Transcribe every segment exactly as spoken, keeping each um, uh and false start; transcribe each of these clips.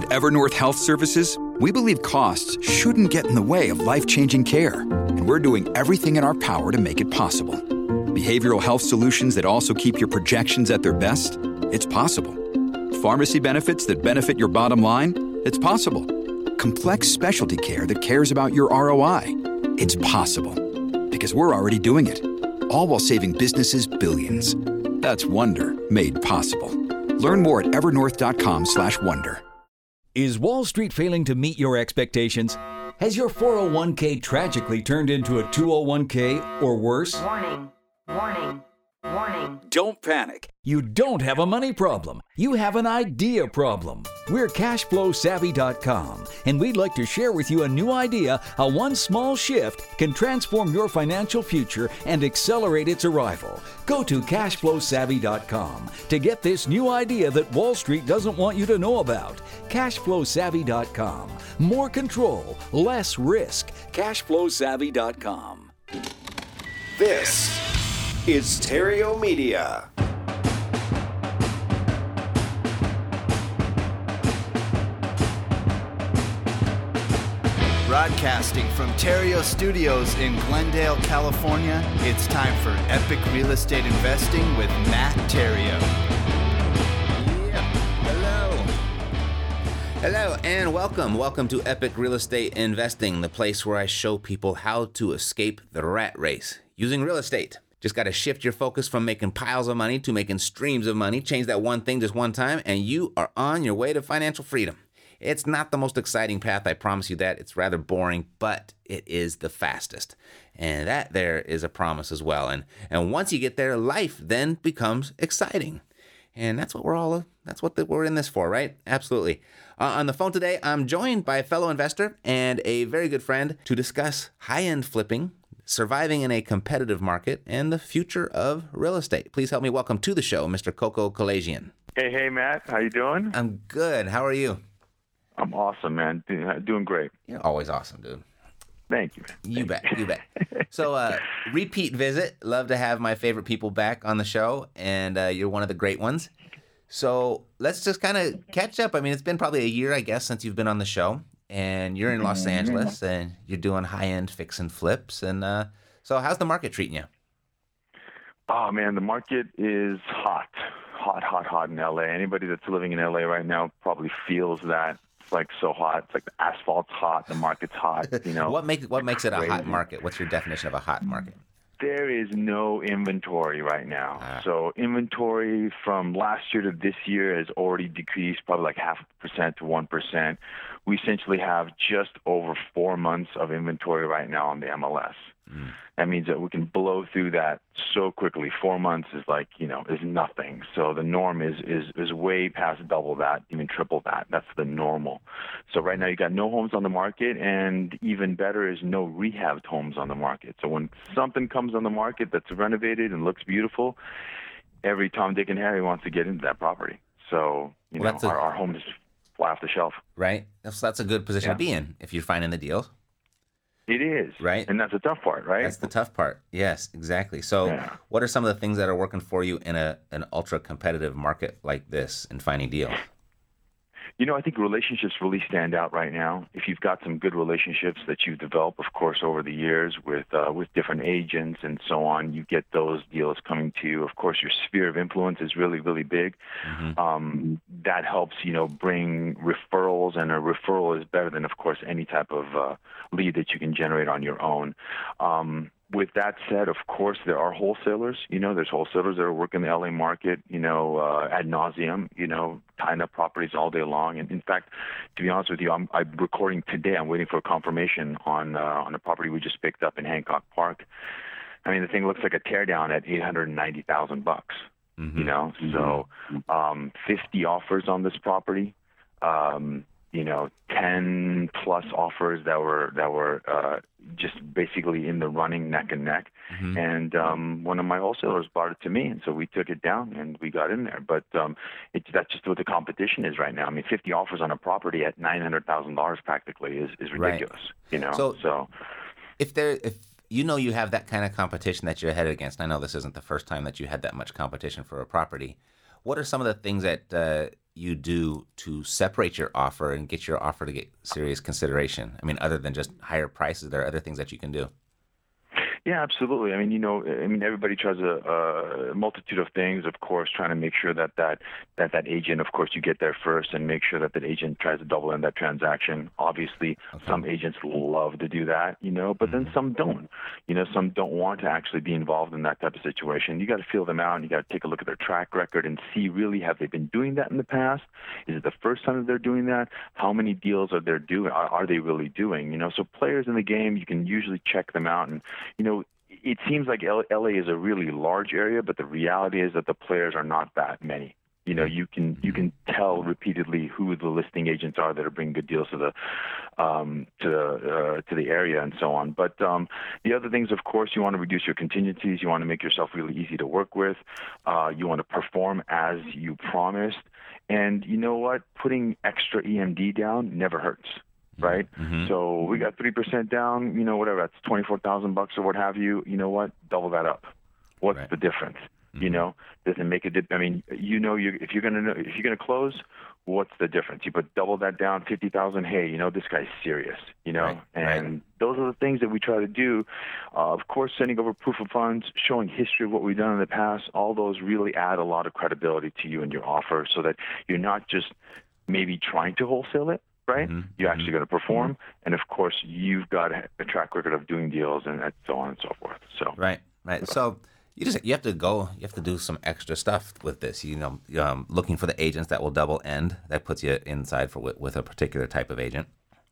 Evernorth Health Services, we believe costs shouldn't get in the way of life-changing care, and we're doing everything in our power to make it possible. Behavioral health solutions that also keep your projections at their best? It's possible. Pharmacy benefits that benefit your bottom line? It's possible. Complex specialty care that cares about your R O I? It's possible. Because we're already doing it. All while saving businesses billions. That's Wonder made possible. Learn more at evernorth.com slash wonder. Is Wall Street failing to meet your expectations? Has your four oh one k tragically turned into a two oh one k or worse? Warning, warning, warning. Don't panic. You don't have a money problem. You have an idea problem. We're cash flow savvy dot com, and we'd like to share with you a new idea how one small shift can transform your financial future and accelerate its arrival. Go to cash flow savvy dot com to get this new idea that Wall Street doesn't want you to know about. cash flow savvy dot com. More control, less risk. cash flow savvy dot com. This is Stereo Media. Broadcasting from Terrio Studios in Glendale, California, it's time for Epic Real Estate Investing with Matt Terrio. Yeah, hello. Hello and welcome. Welcome to Epic Real Estate Investing, the place where I show people how to escape the rat race using real estate. Just got to shift your focus from making piles of money to making streams of money. Change that one thing just one time, and you are on your way to financial freedom. It's not the most exciting path, I promise you that. It's rather boring, but it is the fastest. And that there is a promise as well. And and once you get there, life then becomes exciting. And that's what we're all, that's what the, we're in this for, right? Absolutely. Uh, on the phone today, I'm joined by a fellow investor and a very good friend to discuss high-end flipping, surviving in a competitive market, and the future of real estate. Please help me welcome to the show, Mister Coco Kalajian. Hey, hey, Matt. How you doing? I'm good. How are you? I'm awesome, man. Doing great. You're always awesome, dude. Thank you, man. You bet. You bet. So, uh, repeat visit. Love to have my favorite people back on the show, and uh, you're one of the great ones. So let's just kind of catch up. I mean, it's been probably a year, I guess, since you've been on the show, and you're in Los Angeles, and you're doing high-end fix and flips. And uh, so how's the market treating you? Oh, man, the market is hot. Hot, hot, hot in L A. Anybody that's living in L A right now probably feels that. Like so hot. It's like the asphalt's hot, the market's hot, you know. What makes what makes it a hot market? What's your definition of a hot market? There is no inventory right now. Ah. So inventory from last year to this year has already decreased probably like half a percent to one percent. We essentially have just over four months of inventory right now on the M L S. Mm. That means that we can blow through that so quickly. Four months is like, you know, is nothing. So the norm is is is way past double that, even triple that. That's the normal. So right now you got no homes on the market, and even better is no rehabbed homes on the market. So when something comes on the market that's renovated and looks beautiful, every Tom, Dick, and Harry wants to get into that property. So, you well, know, a, our, our homes fly off the shelf. Right. That's, that's a good position yeah. to be in if you're finding the deals. It is. Right. And that's the tough part, right? That's the tough part. Yes, exactly. So yeah. What are some of the things that are working for you in a an ultra competitive market like this in finding deals? You know, I think relationships really stand out right now. If you've got some good relationships that you've developed, of course, over the years with uh, with different agents and so on, you get those deals coming to you. Of course, your sphere of influence is really, really big. Mm-hmm. Um, that helps, you know, bring referrals, and a referral is better than, of course, any type of uh, lead that you can generate on your own. Um, With that said, of course, there are wholesalers. You know, there's wholesalers that are working the L A market, you know, uh, ad nauseum, you know, tying up properties all day long. And in fact, to be honest with you, I'm, I'm recording today. I'm waiting for a confirmation on uh, on a property we just picked up in Hancock Park. I mean, the thing looks like a teardown at eight hundred ninety thousand bucks. Mm-hmm. You know, mm-hmm. so um, fifty offers on this property. Um, you know, ten plus offers that were that were uh, just basically in the running neck and neck. Mm-hmm. And um, one of my wholesalers brought it to me, and so we took it down and we got in there. But um, it, that's just what the competition is right now. I mean, fifty offers on a property at nine hundred thousand dollars practically is, is ridiculous. Right. You know, so, so if there if you know you have that kind of competition that you're headed against, I know this isn't the first time that you had that much competition for a property. What are some of the things that uh, you do to separate your offer and get your offer to get serious consideration? I mean, other than just higher prices, there are other things that you can do. Yeah, absolutely. I mean, you know, I mean, everybody tries a, a multitude of things, of course, trying to make sure that that, that that agent, of course, you get there first and make sure that that agent tries to double in that transaction. Obviously, okay. Some agents love to do that, you know, but mm-hmm. then some don't. You know, some don't want to actually be involved in that type of situation. You got to feel them out and you got to take a look at their track record and see really have they been doing that in the past? Is it the first time that they're doing that? How many deals are they doing? Are, are they really doing? You know, so players in the game, you can usually check them out and, you know, it seems like L A is a really large area, but the reality is that the players are not that many. You know, you can you can tell repeatedly who the listing agents are that are bringing good deals to the um, to uh, to the area and so on. But um, the other things, of course, you want to reduce your contingencies. You want to make yourself really easy to work with. Uh, you want to perform as you promised. And you know what? Putting extra E M D down never hurts. Right. Mm-hmm. So we got three percent down, you know, whatever, that's twenty-four thousand bucks or what have you. You know what? Double that up. What's right. the difference? Mm-hmm. You know, does it make a dip? I mean, you know, you if you're going to, if you're going to close, what's the difference? You put double that down, fifty thousand. Hey, you know, this guy's serious, you know, right. and right. those are the things that we try to do. Uh, of course, sending over proof of funds, showing history of what we've done in the past, all those really add a lot of credibility to you and your offer so that you're not just maybe trying to wholesale it. Right? Mm-hmm. You're actually going to perform. Mm-hmm. And of course, you've got a track record of doing deals and so on and so forth. So Right, right. So you just you have to go, you have to do some extra stuff with this. You know, um, looking for the agents that will double end. That puts you inside for with, with a particular type of agent.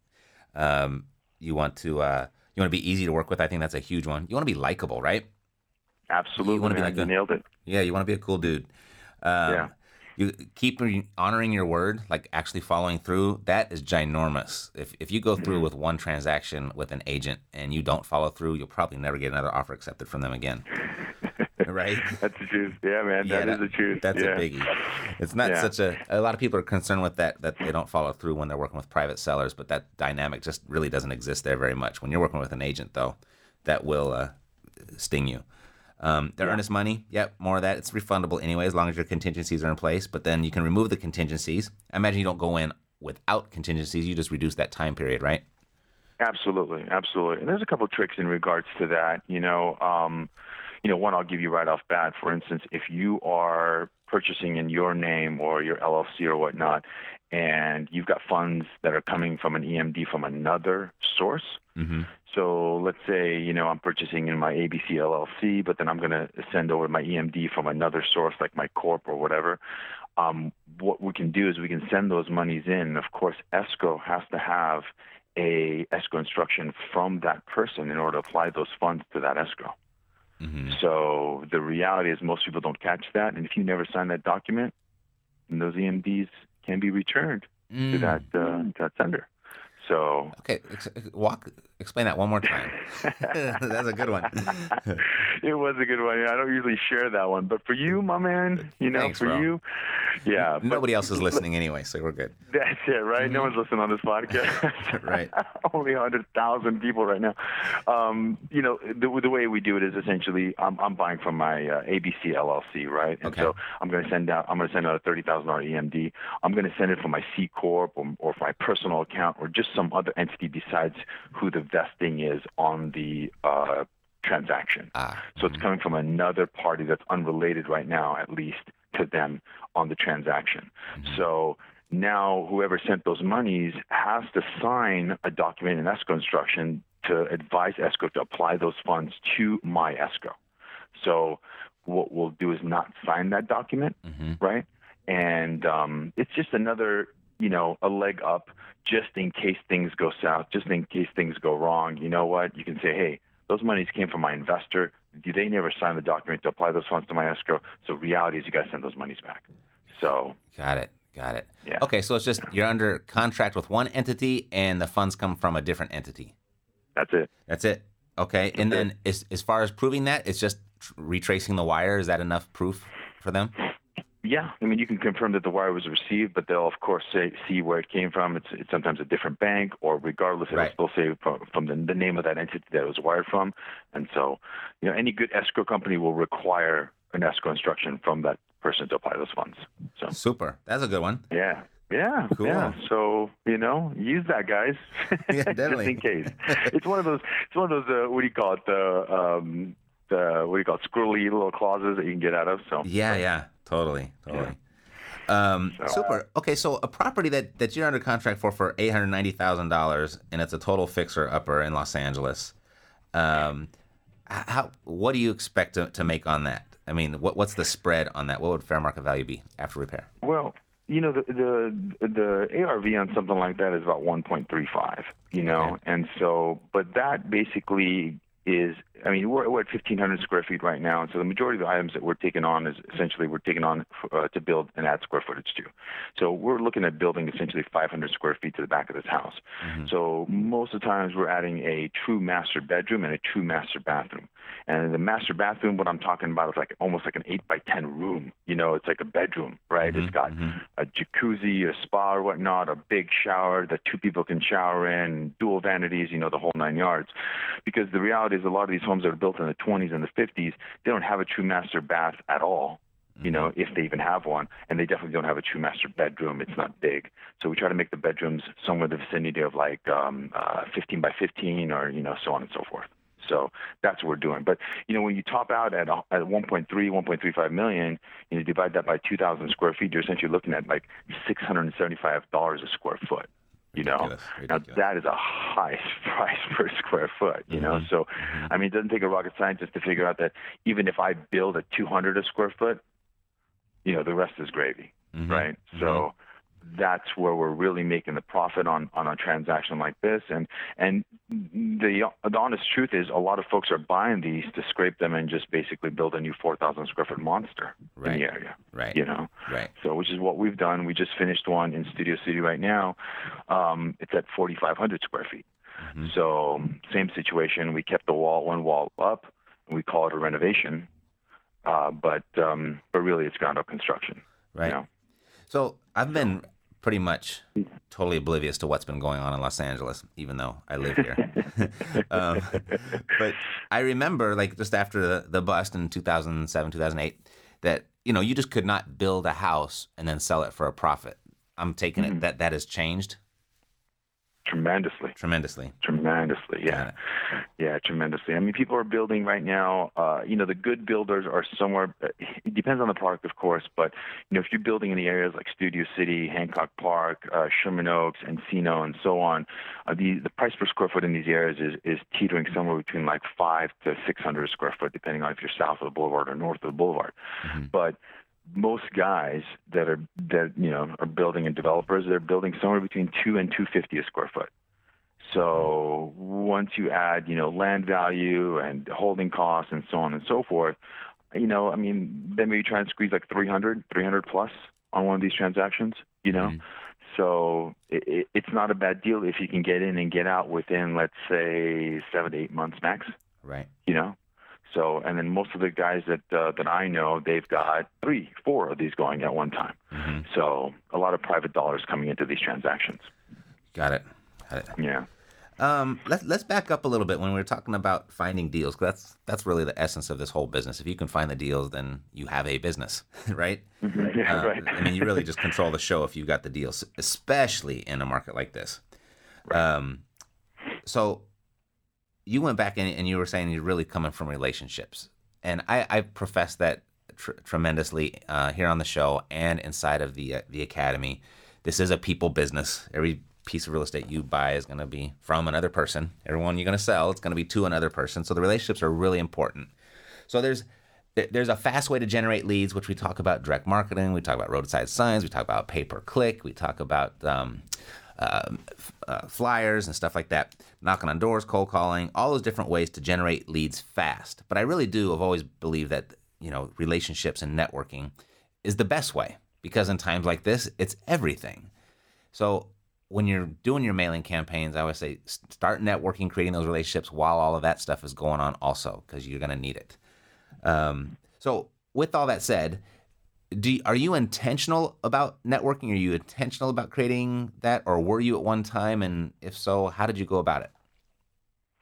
Um, you want to uh, you want to be easy to work with. I think that's a huge one. You want to be likable, right? Absolutely. You want to man. be like you a, nailed it. Yeah, you want to be a cool dude. Um, yeah. You keep honoring your word, like actually following through. That is ginormous. If if you go through mm-hmm. with one transaction with an agent and you don't follow through, you'll probably never get another offer accepted from them again. Right? That's the truth. Yeah, man. That yeah, is that, the truth. That's yeah. a biggie. It's not yeah. such a. A lot of people are concerned with that that they don't follow through when they're working with private sellers, but that dynamic just really doesn't exist there very much. When you're working with an agent, though, that will uh, sting you. Um, the yeah. earnest money, yep, more of that. It's refundable anyway, as long as your contingencies are in place. But then you can remove the contingencies. I imagine you don't go in without contingencies. You just reduce that time period, right? Absolutely, absolutely. And there's a couple of tricks in regards to that. You know, um, you know, one I'll give you right off bat. For instance, if you are purchasing in your name or your L L C or whatnot, and you've got funds that are coming from an E M D from another source. Mm-hmm. So let's say, you know, I'm purchasing in my A B C L L C, but then I'm going to send over my E M D from another source like my corp or whatever. Um, what we can do is we can send those monies in. Of course, escrow has to have a escrow instruction from that person in order to apply those funds to that escrow. Mm-hmm. So the reality is most people don't catch that. And if you never sign that document, then those E M Ds can be returned mm. to that uh, to that sender. So okay, ex- walk. Explain that one more time. That's a good one. It was a good one. I don't usually share that one, but for you, my man, you know, Thanks, for bro. you, yeah. Nobody but, else is listening anyway, so we're good. That's it, right? Mm-hmm. No one's listening on this podcast. Right. Only one hundred thousand people right now. Um, you know, the, the way we do it is essentially, I'm, I'm buying from my uh, A B C L L C, right? And okay. so I'm going to send out, I'm going to send out a thirty thousand dollars E M D. I'm going to send it from my C corp or, or my personal account or just some other entity besides who the vesting is on the uh, transaction. Ah, so mm-hmm. it's coming from another party that's unrelated right now, at least to them on the transaction. Mm-hmm. So now whoever sent those monies has to sign a document, an escrow instruction, to advise escrow to apply those funds to my escrow. So what we'll do is not sign that document, mm-hmm. right? And um, it's just another, you know, a leg up just in case things go south, just in case things go wrong. You know what? You can say, hey, those monies came from my investor. They never signed the document to apply those funds to my escrow. So reality is you got to send those monies back. So got it. Got it. Yeah. Okay, so it's just you're under contract with one entity and the funds come from a different entity. That's it. That's it. Okay. That's and then it. as, as far as proving that, it's just tr- retracing the wire. Is that enough proof for them? Yeah, I mean, you can confirm that the wire was received, but they'll, of course, say, see where it came from. It's, it's sometimes a different bank, or regardless, it'll right. still say from, from the, the name of that entity that it was wired from. And so, you know, any good escrow company will require an escrow instruction from that person to apply those funds. So super. That's a good one. Yeah. Yeah, cool. yeah. So you know, use that, guys. Yeah, definitely. Just in case. It's one of those. It's one of those. Uh, what do you call it? The um, the what do you call it? Squirrely little clauses that you can get out of. So yeah, yeah, totally, totally. Yeah. Um, so, super. Okay, so a property that, that you're under contract for for eight hundred ninety thousand dollars, and it's a total fixer upper in Los Angeles. Um, how what do you expect to, to make on that? I mean, what what's the spread on that? What would fair market value be after repair? Well. You know, the, the the A R V on something like that is about one point three five, you know, okay. And so, but that basically is, I mean, we're, we're at fifteen hundred square feet right now, and so the majority of the items that we're taking on is essentially we're taking on uh, to build and add square footage to. So we're looking at building essentially five hundred square feet to the back of this house. Mm-hmm. So most of the times we're adding a true master bedroom and a true master bathroom. And the master bathroom, what I'm talking about is like almost like an eight by ten room. You know, it's like a bedroom, right? Mm-hmm. It's got mm-hmm. a jacuzzi, a spa or whatnot, a big shower that two people can shower in, dual vanities, you know, the whole nine yards. Because the reality is a lot of these homes that are built in the twenties and the fifties, they don't have a true master bath at all, you know, if they even have one. And they definitely don't have a true master bedroom. It's not big. So we try to make the bedrooms somewhere in the vicinity of like um, uh, fifteen by fifteen or, you know, so on and so forth. So that's what we're doing. But, you know, when you top out at at one point three, one point three five million, you know, divide that by two thousand square feet, you're essentially looking at like six hundred seventy-five dollars a square foot. You know, ridiculous, ridiculous. Now that is a high price per square foot, you mm-hmm. know, so, mm-hmm. I mean, it doesn't take a rocket scientist to figure out that even if I build a two hundred a square foot, you know, the rest is gravy, mm-hmm. right? Mm-hmm. So that's where we're really making the profit on, on a transaction like this. And, and the, the honest truth is a lot of folks are buying these to scrape them and just basically build a new four thousand square foot monster right. in the area, right? You know, right. So, which is what we've done. We just finished one in Studio City right now. Um, it's at forty-five hundred square feet. Mm-hmm. So same situation. We kept the wall, one wall up, and we call it a renovation. Uh, but, um, but really it's ground up construction. Right. You know? So I've been pretty much totally oblivious to what's been going on in Los Angeles, even though I live here. um, but I remember, like, just after the, the bust in two thousand seven, two thousand eight, that, you know, you just could not build a house and then sell it for a profit. I'm taking mm-hmm. it that that has changed. Tremendously. Tremendously. Tremendously, yeah. Yeah, tremendously. I mean, people are building right now, uh, you know, the good builders are somewhere, it depends on the product, of course, but, you know, if you're building in the areas like Studio City, Hancock Park, uh, Sherman Oaks, Encino, and so on, uh, the the price per square foot in these areas is, is teetering somewhere between like five to six hundred square foot, depending on if you're south of the boulevard or north of the boulevard. Mm-hmm. But most guys that are that you know are building and developers, they're building somewhere between two and two fifty a square foot. So once you add you know land value and holding costs and so on and so forth, you know I mean then maybe try and squeeze like three hundred, three hundred plus on one of these transactions. You know, mm-hmm. so it, it, it's not a bad deal if you can get in and get out within let's say seven to eight months max. Right. You know. So, and then most of the guys that uh, that I know, they've got three, four of these going at one time. Mm-hmm. So, a lot of private dollars coming into these transactions. Got it. Got it. Yeah. Um, let's let's back up a little bit when we were talking about finding deals. 'Cause that's that's really the essence of this whole business. If you can find the deals, then you have a business, right? Mm-hmm. Yeah, uh, right. I mean, you really just control the show if you got the deals, especially in a market like this. Right. Um, so. You went back and, and you were saying you're really coming from relationships. And I, I profess that tr- tremendously uh, here on the show and inside of the uh, the academy. This is a people business. Every piece of real estate you buy is going to be from another person. Everyone you're going to sell, it's going to be to another person. So the relationships are really important. So there's there's a fast way to generate leads, which we talk about direct marketing. We talk about roadside signs. We talk about pay-per-click. We talk about um, uh, uh, flyers and stuff like that. Knocking on doors, cold calling, all those different ways to generate leads fast. But I really do, I've always believed that, you know, relationships and networking is the best way because in times like this, it's everything. So when you're doing your mailing campaigns, I always say start networking, creating those relationships while all of that stuff is going on also because you're going to need it. Um, so with all that said, do you, are you intentional about networking? Are you intentional about creating that, or were you at one time? And if so, how did you go about it?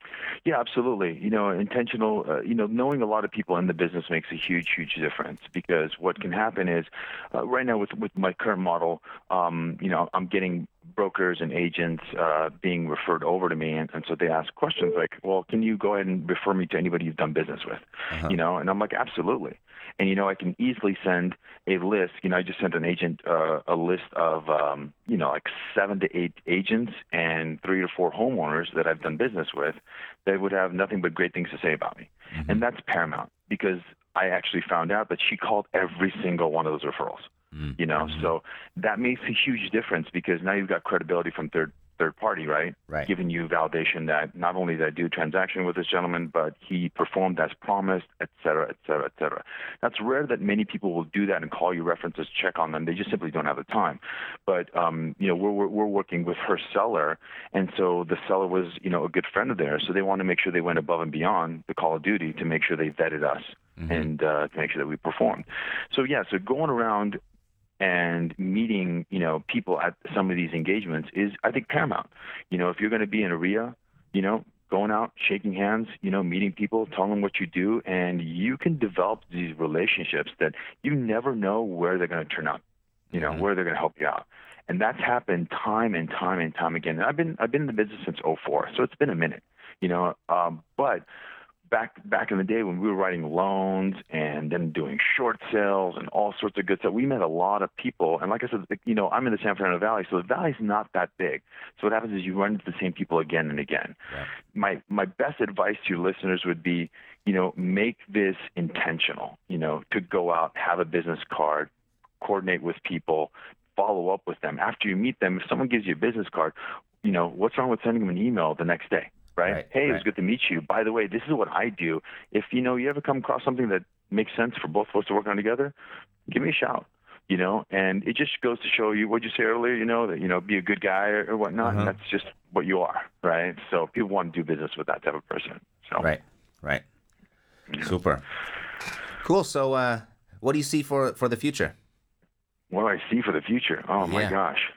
Yeah, absolutely. You know, intentional, uh, you know, knowing a lot of people in the business makes a huge, huge difference, because what can happen is uh, right now with, with my current model, um, you know, I'm getting brokers and agents uh, being referred over to me. And, and so they ask questions like, well, can you go ahead and refer me to anybody you've done business with? Uh-huh. You know, and I'm like, absolutely. And, you know, I can easily send a list. You know, I just sent an agent uh, a list of, um, you know, like seven to eight agents and three or four homeowners that I've done business with that would have nothing but great things to say about me. Mm-hmm. And that's paramount, because I actually found out that she called every single one of those referrals. Mm-hmm. You know, mm-hmm. so that makes a huge difference, because now you've got credibility from third third party, right? Right. Giving you validation that not only did I do a transaction with this gentleman, but he performed as promised, et cetera, et cetera, et cetera. That's rare that many people will do that and call you references, check on them. They just simply don't have the time. But, um, you know, we're, we're, we're working with her seller, and so the seller was, you know, a good friend of theirs. So they want to make sure they went above and beyond the call of duty to make sure they vetted us mm-hmm. and uh, to make sure that we performed. So, yeah, so going around and meeting, you know, people at some of these engagements is, I think, paramount. You know, if you're going to be in a R I A, you know, going out, shaking hands, you know, meeting people, telling them what you do, and you can develop these relationships that you never know where they're going to turn out, you know, mm-hmm. where they're going to help you out. And that's happened time and time and time again. And I've been I've been in the business since oh four, so it's been a minute, you know, um, but Back back in the day when we were writing loans and then doing short sales and all sorts of good stuff, we met a lot of people. And like I said, you know, I'm in the San Fernando Valley, so the valley's not that big. So what happens is you run into the same people again and again. Yeah. My my best advice to your listeners would be, you know, make this intentional, you know, to go out, have a business card, coordinate with people, follow up with them. After you meet them, if someone gives you a business card, you know, what's wrong with sending them an email the next day? Right? right? Hey, right. It was good to meet you. By the way, this is what I do. If, you know, you ever come across something that makes sense for both of us to work on together, give me a shout, you know, and it just goes to show you what you said earlier, you know, that, you know, be a good guy or, or whatnot. Uh-huh. And that's just what you are, right? So people want to do business with that type of person. So Right, right. Yeah. Super. Cool. So uh, what do you see for, for the future? What do I see for the future? Oh, my yeah. gosh.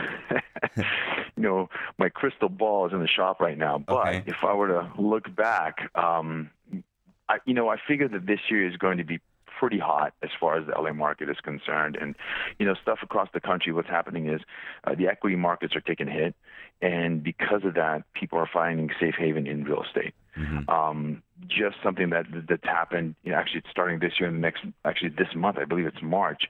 You know, my crystal ball is in the shop right now. But okay. if I were to look back, um, I, you know, I figure that this year is going to be pretty hot as far as the L A market is concerned. And, you know, stuff across the country, what's happening is uh, the equity markets are taking a hit. And because of that, people are finding safe haven in real estate. Mm-hmm. Um, just something that that's happened, you know, actually starting this year and the next, actually this month, I believe it's March.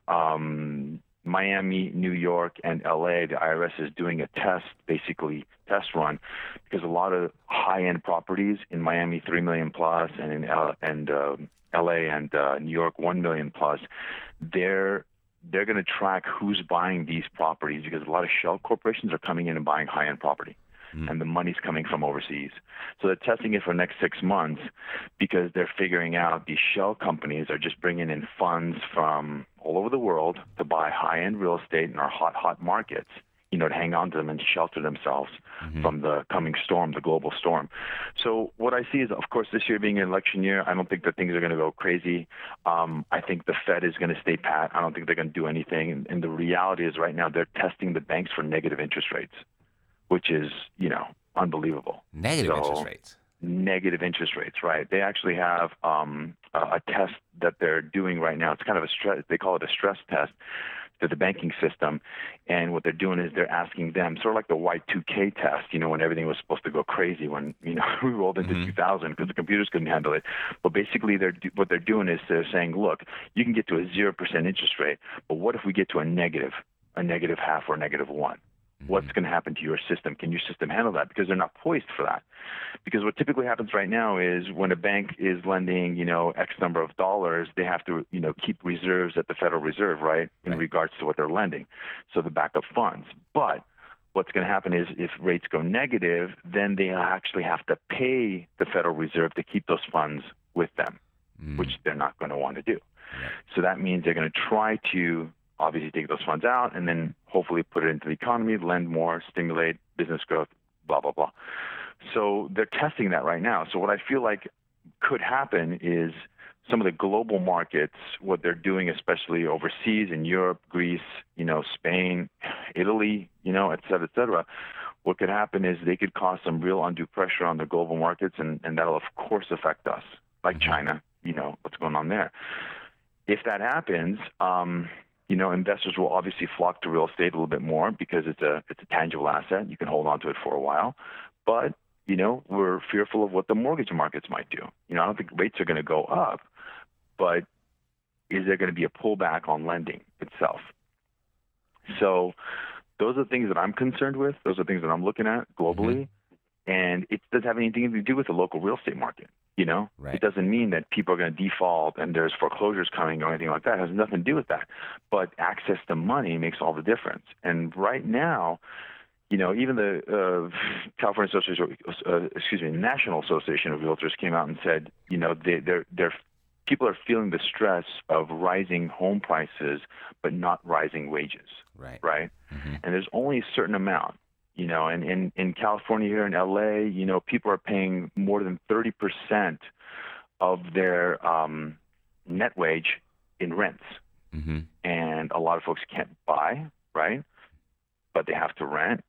Um, Miami, New York, and L A, the I R S is doing a test, basically test run, because a lot of high-end properties in Miami, three million plus, and in L- and uh, L A and uh, New York, one million plus, they're they're going to track who's buying these properties, because a lot of shell corporations are coming in and buying high-end property. And the money's coming from overseas. So they're testing it for the next six months because they're figuring out these shell companies are just bringing in funds from all over the world to buy high-end real estate in our hot, hot markets, you know, to hang on to them and shelter themselves mm-hmm. from the coming storm, the global storm. So what I see is, of course, this year being an election year, I don't think that things are going to go crazy. Um, I think the Fed is going to stay pat. I don't think they're going to do anything. And, and the reality is right now they're testing the banks for negative interest rates, which is, you know, unbelievable. Negative so, interest rates. Negative interest rates, right. They actually have um, a test that they're doing right now. It's kind of a stress, they call it a stress test to the banking system. And what they're doing is they're asking them, sort of like the Y two K test, you know, when everything was supposed to go crazy, when, you know, we rolled into mm-hmm. two thousand because the computers couldn't handle it. But basically they're, what they're doing is they're saying, look, you can get to a zero percent interest rate, but what if we get to a negative, a negative half or a negative one? What's going to happen to your system? Can your system handle that? Because they're not poised for that. Because what typically happens right now is when a bank is lending, you know, X number of dollars, they have to, you know, keep reserves at the Federal Reserve, right, in right. regards to what they're lending. So the backup funds. But what's going to happen is if rates go negative, then they actually have to pay the Federal Reserve to keep those funds with them, mm. which they're not going to want to do. Right. So that means they're going to try to obviously take those funds out and then hopefully put it into the economy, lend more, stimulate business growth, blah, blah, blah. So they're testing that right now. So what I feel like could happen is some of the global markets, what they're doing, especially overseas in Europe, Greece, you know, Spain, Italy, you know, et cetera, et cetera, what could happen is they could cause some real undue pressure on the global markets, and, and that'll, of course, affect us, like mm-hmm. China, you know, what's going on there. If that happens, um, you know, investors will obviously flock to real estate a little bit more because it's a it's a tangible asset. You can hold on to it for a while. But, you know, we're fearful of what the mortgage markets might do. You know, I don't think rates are going to go up, but is there going to be a pullback on lending itself? So those are the things that I'm concerned with. Those are things that I'm looking at globally. Mm-hmm. And it doesn't have anything to do with the local real estate market. You know, right. It doesn't mean that people are going to default and there's foreclosures coming or anything like that. It has nothing to do with that. But access to money makes all the difference. And right now, you know, even the uh, California Association, uh, excuse me, National Association of Realtors came out and said, you know, they, they're they're people are feeling the stress of rising home prices, but not rising wages. Right. Right. Mm-hmm. And there's only a certain amount. You know, and in, in California here in L A, you know, people are paying more than thirty percent of their um, net wage in rents. Mm-hmm. And a lot of folks can't buy, right? But they have to rent.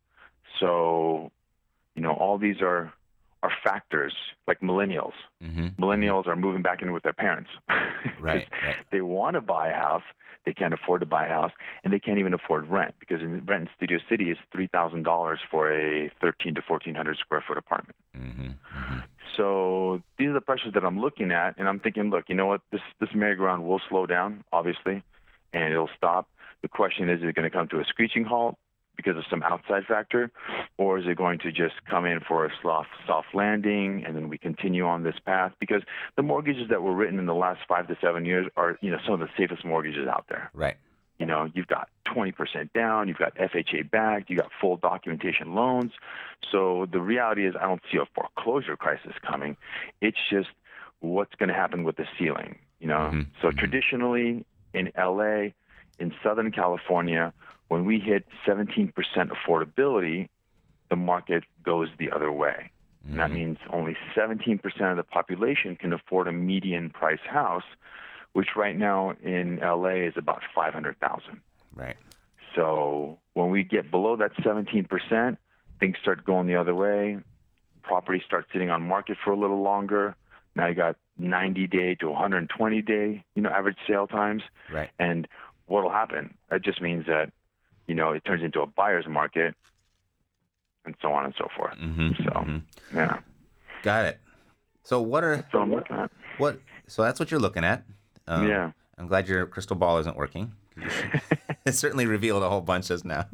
So, you know, all these are are factors like millennials. Mm-hmm. Millennials are moving back in with their parents. Right, right. They want to buy a house. They can't afford to buy a house, and they can't even afford rent because in, rent in Studio City is three thousand dollars for a thirteen to fourteen hundred square foot apartment. Mm-hmm. Mm-hmm. So these are the pressures that I'm looking at, and I'm thinking, look, you know what? This this merry-go-round will slow down, obviously, and it'll stop. The question is, is it going to come to a screeching halt because of some outside factor, or is it going to just come in for a soft, soft landing, and then we continue on this path? Because the mortgages that were written in the last five to seven years are, you know, some of the safest mortgages out there. Right. You know, you've got twenty percent down, you've got F H A backed, you got full documentation loans. So the reality is I don't see a foreclosure crisis coming. It's just what's going to happen with the ceiling, you know? Mm-hmm. So mm-hmm. traditionally in L A, in Southern California, when we hit seventeen percent affordability, the market goes the other way. Mm-hmm. And that means only seventeen percent of the population can afford a median price house, which right now in L A is about five hundred thousand dollars. Right. So when we get below that seventeen percent, things start going the other way. Properties start sitting on market for a little longer. Now you got ninety day to one hundred twenty day, you know, average sale times. Right. And what'll happen? It just means that, you know, it turns into a buyer's market and so on and so forth. Mm-hmm. So, mm-hmm. yeah. Got it. So what are, so I'm looking at. What, so that's what you're looking at. Um, yeah. I'm glad your crystal ball isn't working. It certainly revealed a whole bunch just now.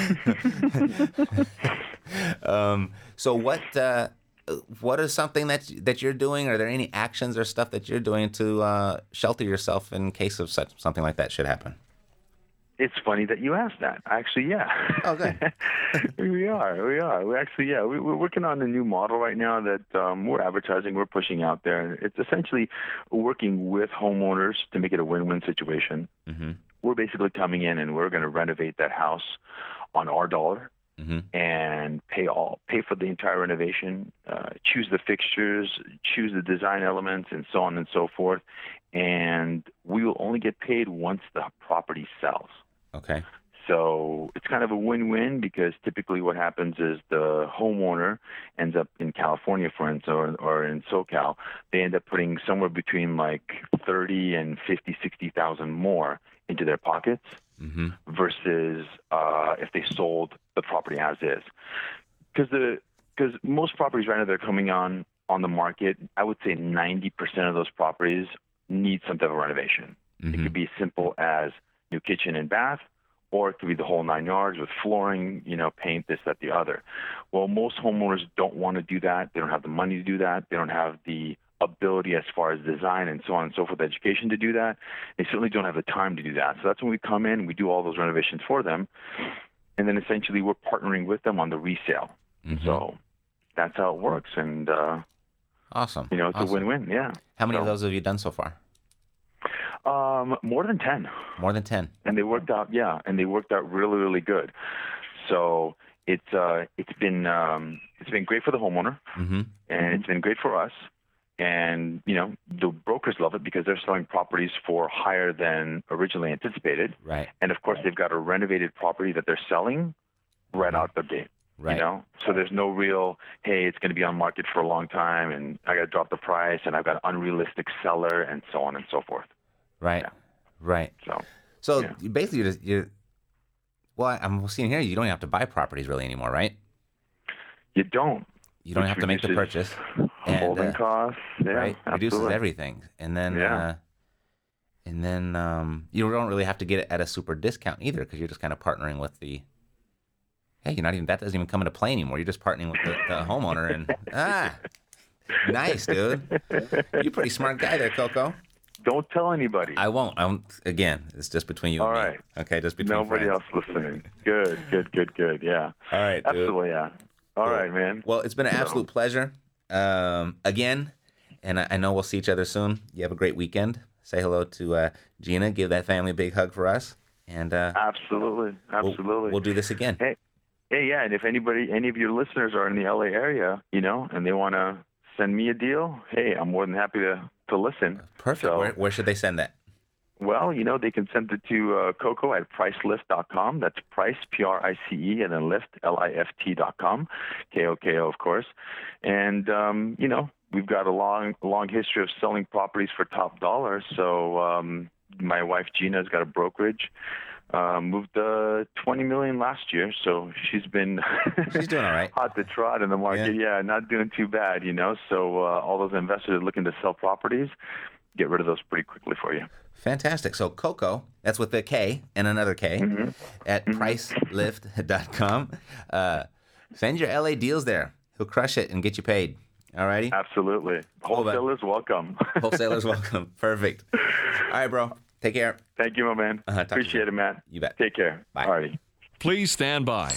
um, so what, uh, what is something that that you're doing? Are there any actions or stuff that you're doing to uh, shelter yourself in case of such something like that should happen? It's funny that you asked that. Actually, yeah. Oh, good. we are. We are. We actually, yeah. We, we're working on a new model right now that um, we're advertising. We're pushing out there. It's essentially working with homeowners to make it a win-win situation. Mm-hmm. We're basically coming in and we're going to renovate that house on our dollar. Mm-hmm. And pay all pay for the entire renovation, uh, choose the fixtures, choose the design elements, and so on and so forth. And we will only get paid once the property sells. Okay. So it's kind of a win-win because typically what happens is the homeowner ends up in California, for instance, or, or in SoCal. They end up putting somewhere between like thirty and fifty, sixty thousand more into their pockets. Mm-hmm. Versus uh, if they sold the property as is, because the because most properties right now they're coming on on the market. I would say ninety percent of those properties need some type of renovation. Mm-hmm. It could be as simple as new kitchen and bath, or it could be the whole nine yards with flooring, you know, paint, this, that, the other. Well, most homeowners don't want to do that. They don't have the money to do that. They don't have the ability as far as design and so on and so forth, education to do that. They certainly don't have the time to do that. So that's when we come in, we do all those renovations for them, and then essentially we're partnering with them on the resale. Mm-hmm. So that's how it works, and uh, awesome. You know, it's awesome. a win-win. Yeah. How many so, of those have you done so far? Um, more than ten. More than ten. And they worked out, yeah, and they worked out really, really good. So it's uh, it's been um, it's been great for the homeowner, mm-hmm. and it's been great for us. And, you know, the brokers love it because they're selling properties for higher than originally anticipated. Right. And, of course, they've got a renovated property that they're selling right out the gate. Right. You know, so there's no real, hey, it's going to be on market for a long time, and I got to drop the price, and I've got an unrealistic seller, and so on and so forth. Right. Yeah. Right. So, so yeah. you basically, you're, just, you're, well, I'm seeing here, you don't even have to buy properties really anymore, right? You don't. You don't Which have to make the reduces purchase. Holding and, uh, costs. Yeah, right. absolutely. Reduces everything. And then, Yeah. uh, and then um, you don't really have to get it at a super discount either, because you're just kind of partnering with the, hey, you're not even, that doesn't even come into play anymore. You're just partnering with the, the homeowner, and ah, nice, dude. You're a pretty smart guy there, Coco. Don't tell anybody. I won't. I won't. Again, it's just between you All and me. right. Okay, just between Nobody friends. else listening. Good, good, good, good. Yeah. All right, dude. Absolutely, yeah. All Cool. right, man. Well, it's been an So- absolute pleasure. Um, again, and I, I know we'll see each other soon. You have a great weekend. Say hello to uh, Gina. Give that family a big hug for us. And uh, Absolutely, we'll, absolutely. we'll do this again. Hey, hey, yeah, and if anybody, any of your listeners are in the L A area, you know, and they want to send me a deal, hey, I'm more than happy to, to listen. Perfect. So, Where, where should they send that? well, you know, they can send it to uh, Coco at price lift dot com. That's price, P R I C E, and then lift, L I F T dot com, K O K O, of course. And, um, you know, we've got a long, long history of selling properties for top dollar. So um, my wife, Gina's got a brokerage. Uh, moved uh, twenty million dollars last year, so she's been She's doing all right. hot to trot in the market. Yeah. yeah, not doing too bad, you know. So uh, all those investors looking to sell properties, get rid of those pretty quickly for you. Fantastic. So Coco, that's with a K and another K, Mm-hmm. at price lift dot com. Uh, send your L A deals there. He'll crush it and get you paid. All righty? Absolutely. Hold on. Wholesalers, welcome. Wholesalers welcome. Perfect. All right, bro. Take care. Thank you, my man. Uh-huh, talk to you Appreciate soon. it, man. You bet. Take care. Bye. All righty. Please stand by.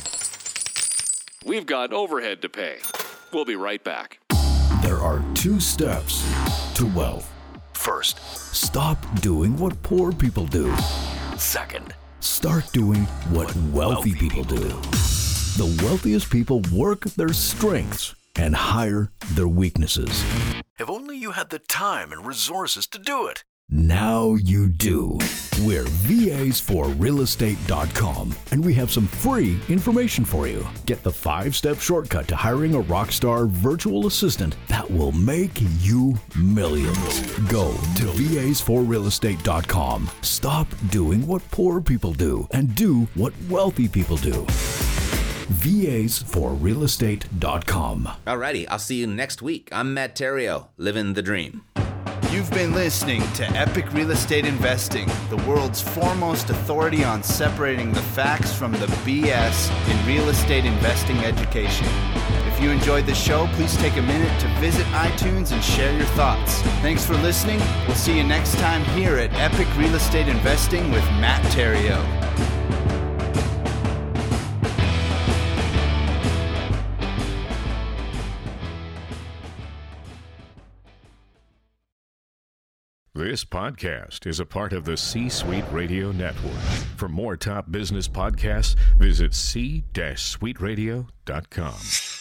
We've got overhead to pay. We'll be right back. There are two steps to wealth. First, stop doing what poor people do. Second, start doing what wealthy people do. The wealthiest people work their strengths and hire their weaknesses. If only you had the time and resources to do it. Now you do. We're V As for real estate dot com, and we have some free information for you. Get the five-step shortcut to hiring a rockstar virtual assistant that will make you millions. Go to V As for real estate dot com. Stop doing what poor people do and do what wealthy people do. V As for real estate dot com. Alrighty, I'll see you next week. I'm Matt Terrio, living the dream. You've been listening to Epic Real Estate Investing, the world's foremost authority on separating the facts from the B S in real estate investing education. If you enjoyed the show, please take a minute to visit iTunes and share your thoughts. Thanks for listening. We'll see you next time here at Epic Real Estate Investing with Matt Terrio. This podcast is a part of the C-Suite Radio Network. For more top business podcasts, visit c suite radio dot com.